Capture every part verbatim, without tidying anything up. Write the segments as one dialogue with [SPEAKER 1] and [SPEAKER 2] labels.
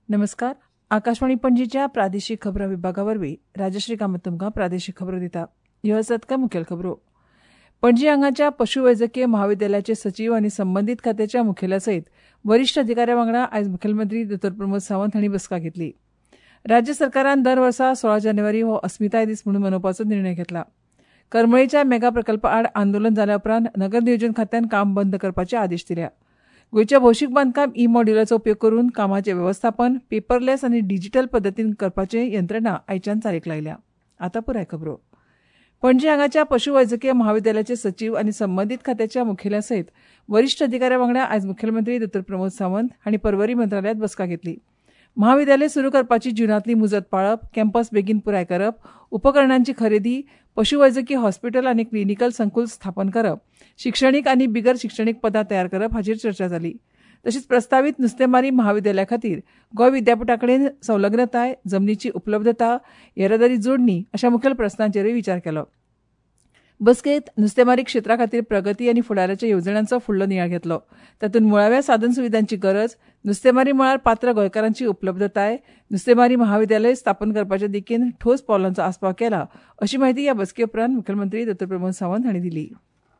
[SPEAKER 1] नमस्कार. आकाशवाणी पणजीच्या प्रादेशीक खबरां विभागावरवीं राजश्री कामत तुमकां प्रादेशीक खबरो दिता. ह्यो आसात कांय मुखेल खबरो. पणजी हांगाच्या पशुवैजकीय महाविद्यालयाचे सचीव आनी संबंदीत खात्याच्या मुखेल्या सयत वरिश्ठ अधिकाऱ्यां वांगडा आयज मुखेलमंत्री दोतोर प्रमोद सावंत हांणी बसका घेतली. राज्य सरकारान दर वर्सा सोळा जानेवारी हो अस्मिताय दीस म्हणून मनोवपाचो निर्णय घेतला. करमळीच्या मेगा प्रकल्पा आड आंदोलन जाल्या उपरांत नगर नियोजन खात्यान काम बंद करपाचे आदेश दिल्या. गोंयच्या भौशीक बांदकाम ई मॉड्युलाचो उपयोग करून कामाचें वेवस्थापन पेपरलेस आनी डिजिटल पद्दतीन करपाचे यंत्रणा आयच्यान चालीक लायल्या. आतां पुराय खबरो. पणजी हांगाच्या पशुवैजकीय महाविद्यालयाचे सचीव आनी संबंदीत खात्याच्या मुखेल्या सयत वरिश्ठ अधिकाऱ्यां वांगडा आयज मुखेलमंत्री दोतोर प्रमोद सावंत हांणी पर्वरी मंत्रालयात बसका घेतली. महाविद्यालय सुरू करपाची जुनांतली मुजत पाळप, कॅम्पस बेगीन पुराय करप, उपकरणांची खरेदी, पशुवैजकीय हॉस्पिटल आनी क्लिनिकल संकुल स्थापन करप, शिक्षणीक आनी बिगर शिक्षणीक पदां तयार करप हाचेर चर्चा जाली. तशेंच प्रस्तावीत नुस्तेमारी महाविद्यालया खातीर गोंय विद्यापीठा कडेन संलग्नताय, जमनीची उपलब्धता, येरादारी जोडणी अशा मुखेल प्रस्नांचेरूय विचार केलो. बसकेंत नुस्तेमारी क्षेत्रा खातीर प्रगती आनी फुडाराच्या येवजण्यांचो फुडलो नियाळ घेतलो. तातूंत मुळाव्या साधन सुविधांची गरज, नुस्तेमारी मळार पात्र गोंयकारांची उपलब्धताय, नुस्तेमारी महाविद्यालय स्थापन करपाच्या दिकेन ठोस पावलांचो आस्पाव केला अशी माहिती ह्या बसके उपरांत मुखेलमंत्री दोतोर प्रमोद सावंत हांणी दिली.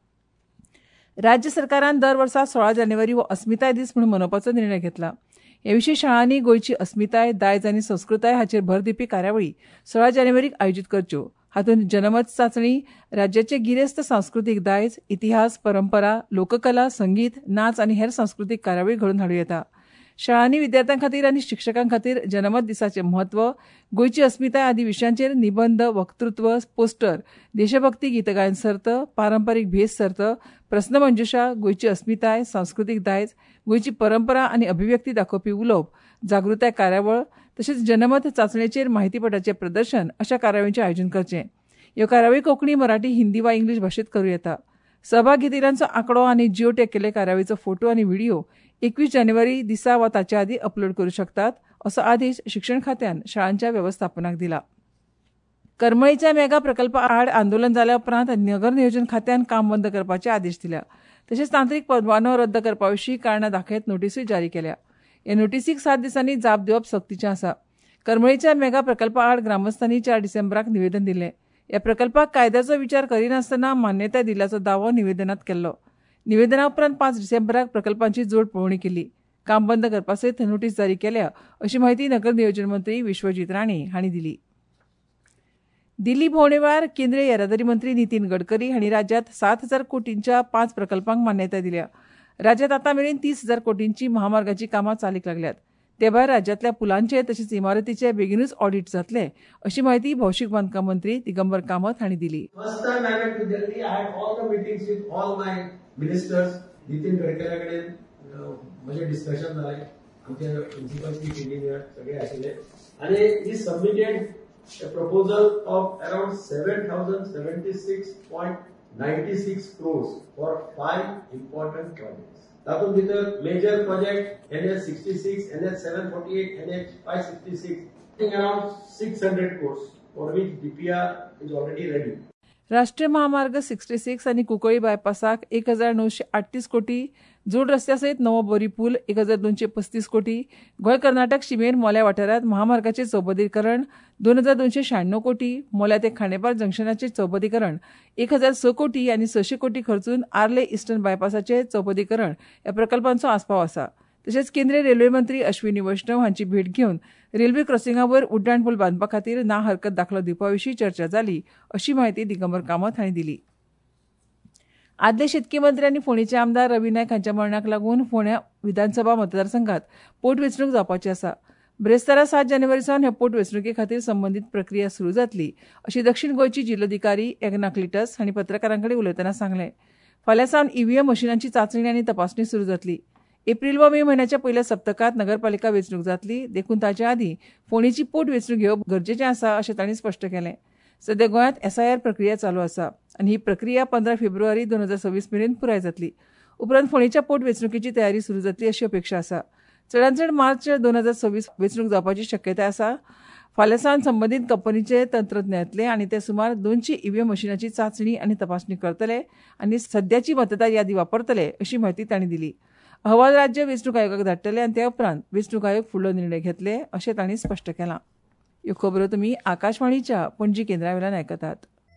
[SPEAKER 1] राज्य सरकारान दर वर्सा सोळा जानेवारी हो अस्मिताय दीस म्हणून मनोवपाचो निर्णय घेतला. हे विशीं शाळांनी गोंयची अस्मिताय, दायज आनी संस्कृताय हाचेर भर दिवपी कार्यावळी सोळा जानेवारीक आयोजीत करच्यो. हातूंत जनमत चांचणी, राज्याचे गिरेस्त सांस्कृतीक दायज, इतिहास, परंपरा, लोककला, संगीत, नाच आनी हेर सांस्कृतीक कार्यावळी घडोवन हाडूं येता. शाळांनी विद्यार्थ्यां खातीर आनी शिक्षकां खातीर जनमत दिसाचें म्हत्व, गोंयची अस्मिताय आदी विशयांचेर निबंध, वक्तृत्व, पोस्टर, देशभक्ती गीत गायन सर्त, पारंपारीक भेस सर्त, प्रस्नमंजुषा, गोंयची अस्मिताय, सांस्कृतीक दायज, गोंयची परंपरा आनी अभिव्यक्ती दाखोवपी उलोवप, जागृताय कार्यावळ तशेंच जनमत चांचणेचेर म्हायतीपटाचें प्रदर्शन अशा कार्यावळींचें आयोजन करचें. ह्यो कार्यावळी कोंकणी, मराठी, हिंदी वा इंग्लीश भाशेंत करूं येता. सहभाग घेतिल्ल्यांचो आंकडो आनी जिओ टॅग केल्ले कार्यावळीचो फोटो आनी व्हिडिओ एकवीस जानेवारी दिसा वा ताचे आदीं अपलोड करूं शकतात असो आदेश शिक्षण खात्यान शाळांच्या वेवस्थापनाक दिला. करमळीच्या मेगा प्रकल्पा आड आंदोलन जाल्या उपरांत नगर नियोजन खात्यान काम बंद करपाचे आदेश दिल्या. तशेंच तांत्रीक परवानो रद्द करपा विशीं कारणां दाखयत नोटीसूय जारी केल्या. ह्या नोटीसीक सात दिसांनी जाप दिवप सक्तीचें आसा. करमळीच्या मेगा प्रकल्पा आड ग्रामस्थांनी चार डिसेंबराक निवेदन दिलें. ह्या प्रकल्पाक कायद्याचो विचार करिनासतना मान्यताय दिल्ल्याचो दावो निवेदनांत केल्लो. निवेदना उपरांत पांच डिसेंबराक प्रकल्पांची जोड पळोवणी केली. काम बंद करपा सयत नोटीस जारी केल्या अशी माहिती नगर नियोजन मंत्री विश्वजीत राणे हांणी दिली. दिल्ली भोंवडे वेळार केंद्रीय येरादारी मंत्री नितीन गडकरी हांणी राज्यांत सात हजार कोटींच्या पांच प्रकल्पांक मान्यताय दिल्या. राज्यांत आतां मेरेन तीस हजार कोटींची महामार्गाची कामां चालीक लागल्यात. ते भायर राज्यांतल्या पुलांचे तशेंच इमारतीचे बेगीनूच ऑडिट जातले अशी माहिती भौशीक बांदकाम मंत्री दिगंबर कामत हांणी दिली.
[SPEAKER 2] नितीन गडकरी कडेन म्हणजे डिस्कशन जालें. आमचे प्रिन्सिपल चीफ इंजिनियर सगळे आशिल्ले आनी ही submitted a proposal of around seven thousand seventy-six point nine six crores for five important projects. तातूंत भितर major project N H sixty-six, N H seven forty-eight, N H five sixty-six, around six hundred crores for which D P R is already ready.
[SPEAKER 1] राष्ट्रीय महामार्ग sixty six आनी कुंकळी बायपासाक एक हजार णवशे अडतीस कोटी, जोड रस्त्या सयत नवो बोरी पूल एक हजार दोनशे पस्तीस कोटी, गोंय कर्नाटक शिमेर मोल्या वाठारांत महामार्गाचें चौबदीकरण दोन हजार दोनशे शहाण्णव कोटी, मोल्या ते खांडेपार जंक्शनाचें चौबदीकरण एक हजार स कोटी आनी सशे कोटी खर्चून आर्ले इस्टर्न बायपासाचें चौबदीकरण ह्या प्रकल्पांचो आस्पाव आसा. तशेंच केंद्रीय रेल्वे मंत्री अश्विनी वैष्णव हांची भेट घेवन रेल्वे क्रॉसिंगा वयर उड्डाण पूल बांदपा खातीर ना हरकत दाखलो दिवपा विशीं चर्चा जाली अशी माहिती दिगंबर कामत हांणी दिली. आदले शेतकी मंत्री आनी फोंडेचे आमदार रवी नायक हांच्या मरणाक लागून फोंड्या विधानसभा मतदारसंघात पोटवेंचणूक जावपाची आसा. ब्रेस्तारा सात जानेवारी सावन ह्या पोटवेंचणुके खातीर संबंदीत प्रक्रिया सुरू जातली अशी दक्षिण गोंयची जिल्लोधिकारी एग्ना क्लिटस हांणी पत्रकारां कडेन उलयतना सांगलें. फाल्यां सावन ईव्हीएम मशिनांची चांचणी आनी तपासणी सुरू जातली. एप्रील वा मे म्हयन्याच्या पयल्या सप्तकांत नगरपालिका वेंचणूक जातली. देखून ताचे आदीं फोंडेची पोट वेंचणूक घेवप गरजेचें आसा अशें तांणी स्पश्ट केलें. सध्या गोंयांत एसआयआर प्रक्रिया चालू आसा आनी ही प्रक्रिया पंदरा फेब्रुवारी दोन हजार सव्वीस मेरेन पुराय जातली. उपरांत फोंडेच्या पोट वेंचणुकेची तयारी सुरू जातली अशी अपेक्षा आसा. चडांत चड मार्च दोन हजार सव्वीस वेंचणूक जावपाची शक्यताय आसा. फाल्यां सावन संबंदीत कंपनीचे तंत्रज्ञ येतले आनी ते सुमार दोनशे ईव्हीएम मशिनाची चांचणी आनी तपासणी करतले आनी सद्याची मतदार यादी वापरतले अशी माहिती तांणी दिली. अहवाल राज्य वेंचणूक आयोगाक धाडटले आनी ते उपरांत वेंचणूक आयोग फुडलो निर्णय घेतले अशें तांणी स्पश्ट केलां. ह्यो खबरो तुमी आकाशवाणीच्या पणजी केंद्रा वयल्यान आयकतात.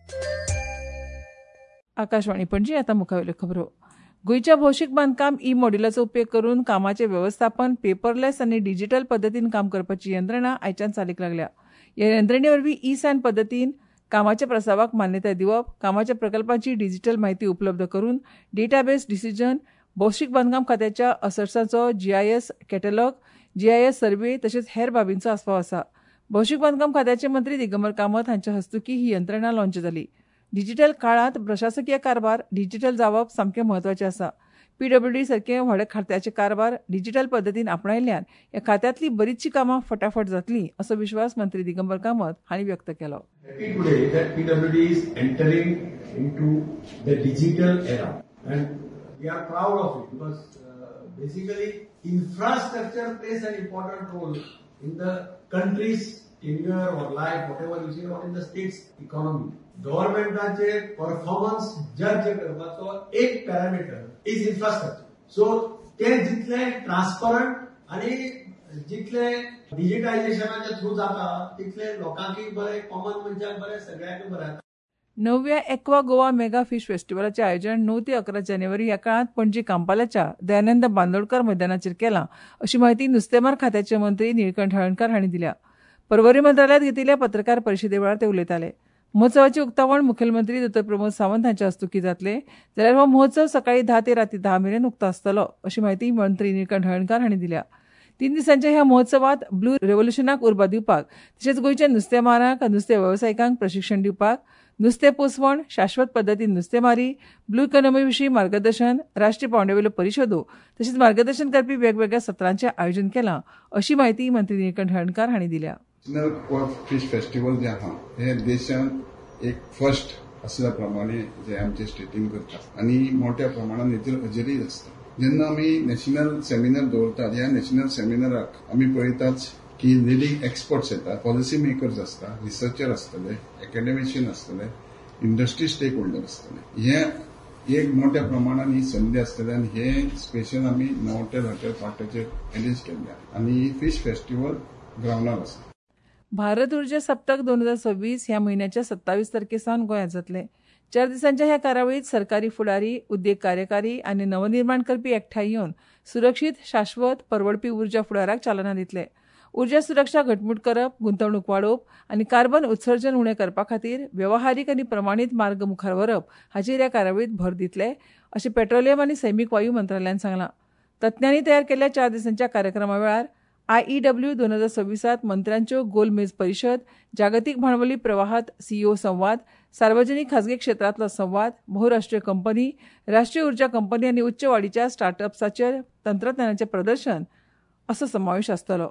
[SPEAKER 1] आकाशवाणी पणजी आतां मुखावेल्यो खबरो. गोंयच्या भौशीक बांदकाम ई मॉड्युलाचो उपेग करून कामाचें वेवस्थापन पेपरलेस आनी डिजिटल पद्दतीन काम करपाची यंत्रणा आयच्यान चालीक लागल्या. ह्या यंत्रणे वरवीं ई सॅन पद्दतीन कामाच्या प्रस्तावाक मान्यताय दिवप, कामाच्या प्रकल्पांची डिजिटल म्हायती उपलब्ध करून डेटाबेस डिसिजन, भौशीक बांदकाम खात्याच्या असर्सांचो जीआयएस कॅटलॉग, जीआयएस सर्वे तशेंच हेर बाबींचो आस्पाव आसा. भौशीक बांदकाम खात्याचे मंत्री दिगंबर कामत हांच्या हस्तुकीं ही यंत्रणा लॉन्च जाली. डिजिटल काळांत प्रशासकीय कारभार डिजिटल जावप सामकें म्हत्वाचें आसा. पीडब्ल्यूडी सारखे व्हड खात्याचे कारभार डिजिटल पद्दतीन आपणायल्ल्यान ह्या खात्यांतली बरीचशी कामां फटाफट जातलीं असो विश्वास मंत्री दिगंबर कामत हांणी व्यक्त केलो.
[SPEAKER 2] Today that P W D is entering into the digital era and we are proud of it because uh, basically infrastructure plays an important role in the country's tenure or life, whatever you say, or in the state's economy. गव्हर्नमेंटाचे performance जज करपाचो एक parameter is infrastructure. So ते जितले transparent आनी जितले डिजिटायझेशनाच्या through जाता तितले लोकांकय बरें, कॉमन मनशाक बरें, सगळ्यांक बरें.
[SPEAKER 1] नवव्या एक्वा गोवा मेगा फिश फेस्टिवलाचें आयोजन णव ते अकरा जानेवारी ह्या काळात पणजी कांपालाच्या दयानंद बांदोडकर मैदानाचेर केलां अशी माहिती नुस्तेमार खात्याचे मंत्री निळकंठ हळर्णकार हांणी दिल्या. पर्वरी मंत्रालयात घेतिल्ल्या पत्रकार परिशदे वेळार ते उलयताले. महोत्सवाचे उक्तावण मुखेलमंत्री दोतोर प्रमोद सावंत हांच्या हस्तुकीं जातले, जाल्यार हो महोत्सव सकाळी धा ते राती धा मेरेन उक्तो आसतलो अशी माहिती मंत्री निळकंठ हळर्णकार हांणी दिल्या. तीन दिसांच्या ह्या महोत्सवात ब्लू रेव्होल्युशनाक उर्बा दिवपाक तशेंच गोंयच्या नुस्तेमारांक नुस्तें वेवसायिकांक प्रशिक्षण दिवपाक, नुस्तें पोसवण, शाश्वत पद्दतीन नुस्तेमारी, ब्लू इकॉनॉमी विशीं मार्गदर्शन, राष्ट्रीय पांवड्यावेल्यो परिशदो तशेंच मार्गदर्शन करपी वेगवेगळ्या सत्रांचें आयोजन केलां अशी माहिती मंत्री निळकंठ हळर्णकार हांणी दिल्या.
[SPEAKER 3] नॅशनल फिश फेस्टिवल जे आहा हे देशांत एक फर्स्ट असल्या प्रमाणे जे आमचे स्टेटीन करतात आनी मोठ्या प्रमाणात हेतून हजेरी आसता. जेन्ना आमी नॅशनल सेमिनार दवरतात ह्या नॅशनल सेमिनाराक आमी पळयतात की लिडिंग एक्सपर्ट्स येतात, पॉलिसी मेकर्स आसता, रिसर्चर आसतले, एकेडेमिशियन आसतले, इंडस्ट्री स्टेक होल्डर आसतले. हे एक मोठ्या प्रमाणात ही संधी आसतली आनी हे स्पेशल आमी नवोटेल हॉटेल पार्टाचेर अरेंज केल्ल्या आनी फिश फेस्टिवल ग्रावंडार आसा.
[SPEAKER 1] भारत उर्जा सप्तक दोन हजार सव्वीस ह्या म्हयन्याच्या सत्तावीस तारखे सावन गोंयांत जातले. चार दिसांच्या ह्या कार्यावळीत सरकारी फुडारी, उद्देग कार्यकारी आनी नवनिर्माण करपी एकठांय येवन सुरक्षीत, शाश्वत, परवडपी उर्जा फुडाराक चालना दितले. उर्जा सुरक्षा घटमूट करप, गुंतवणूक वाडोवप आनी कार्बन उत्सर्जन उणें करपा खातीर वेवहारीक आनी प्रमाणीत मार्ग मुखार व्हरप हाचेर ह्या कार्यावळीत भर दितले अशें पेट्रोलियम आनी सैमीक वायू मंत्रालयान सांगलां. तज्ञांनी तयार केल्ल्या चार दिसांच्या कार्यक्रमा वेळार आयईडब्ल्यू दोन हजार सव्वीसात मंत्र्यांच्यो गोलमेज परिशद, जागतीक भांडवली प्रवाहात सीईओ संवाद, सार्वजनीक खाजगी क्षेत्रांतलो संवाद, बहुराष्ट्रीय कंपनी, राष्ट्रीय उर्जा कंपनी आनी उच्च वाडीच्या स्टार्टअप्सांचेर तंत्रज्ञानाचें प्रदर्शन असो समावेश आसतलो.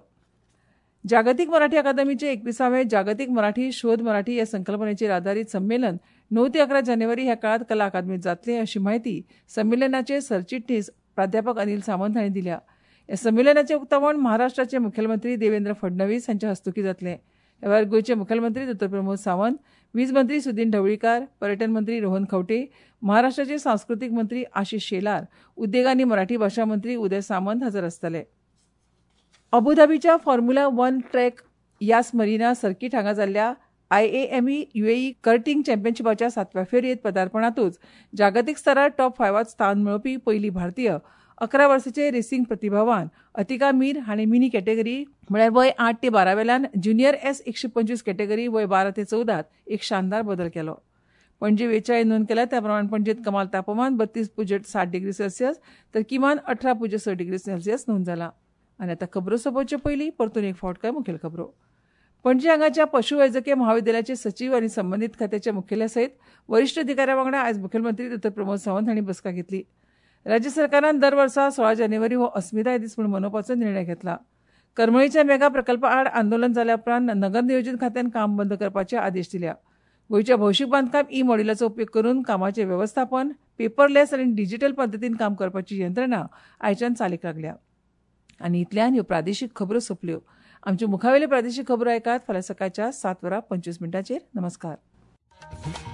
[SPEAKER 1] जागतीक मराठी अकादमीचे एकविसावें जागतीक मराठी शोध मराठी ह्या संकल्पनेचेर आदारीत संमेलन णव ते अकरा जानेवारी ह्या काळात कला अकादमीत जातले अशी माहिती संमेलनाचे सरचिटणीस प्राध्यापक अनिल सामंत हांणी दिल्या. ह्या संमेलनाचे उक्तावण महाराष्ट्राचे मुखेलमंत्री देवेंद्र फडणवीस हांच्या हस्तुकीं जातले. ह्या वेळार गोंयचे मुखेलमंत्री दोतोर प्रमोद सावंत, वीज मंत्री सुदीन ढवळीकार, पर्यटन मंत्री रोहन खंवटे, महाराष्ट्राचे सांस्कृतीक मंत्री आशिष शेलार, उद्देग आनी मराठी भाशा मंत्री उदय सामंत हाजीर आसतले. अबुधाबीच्या फॉर्म्युला वन ट्रॅक यास मरिना सर्कीट हांगा जाल्ल्या आयएएमई युएई कर्टिंग चॅम्पियनशिपाच्या सातव्या फेरयेत पदार्पणातूच जागतीक स्तरार टॉप फायवात स्थान मेळोवपी पयली भारतीय अकरा वर्साचे रेसिंग प्रतिभावान अतिका मीर हाणें मिनी कॅटेगरी म्हळ्यार वय आठ ते बारा वेल्यान ज्युनियर एस एकशे पंचवीस कॅटेगरी वय बारा ते चौदात एक शानदार बदल केलो. पणजे वेचाळीस नोंद केल्या त्या प्रमाण पणजेत कमाल तापमान बत्तीस पुजेट साठ डिग्री सेल्सियस तर किमान अठरा पुजे स डिग्री सेल्सियस नोंद जाला. आनी आतां खबरो सोंपोवचे पयलीं परतून एक फावट काय मुखेल खबरो. पणजी हांगाच्या पशुवैजकी महाविद्यालयाचे सचिव आनी संबंदीत खात्याच्या मुखेल्या सयत वरिश्ठ अधिकाऱ्यां वांगडा आयज मुखेलमंत्री दोतोर प्रमोद सावंत हांणी बसका घेतली. राज्य सरकारान दर वर्सा सोळा जानेवारी हो अस्मिताय दीस म्हूण मनोवपाचो निर्णय घेतला. करमळीच्या मेगा प्रकल्पा आड आंदोलन जाल्या उपरांत नगर नियोजन खात्यान काम बंद करपाचे आदेश दिल्या. गोंयच्या भौशीक बांदकाम ई मॉड्युलाचो उपेग करून कामाचें वेवस्थापन पेपरलेस आनी डिजिटल पद्दतीन काम करपाची यंत्रणा आयच्यान चालीक लागल्या. आनी इतल्यान ह्यो प्रादेशीक खबरो सोंपल्यो. आमच्यो मुखावेल्यो प्रादेशीक खबरो आयकात फाल्यां सकाळच्या सात वरां पंचवीस मिनटांचेर. नमस्कार.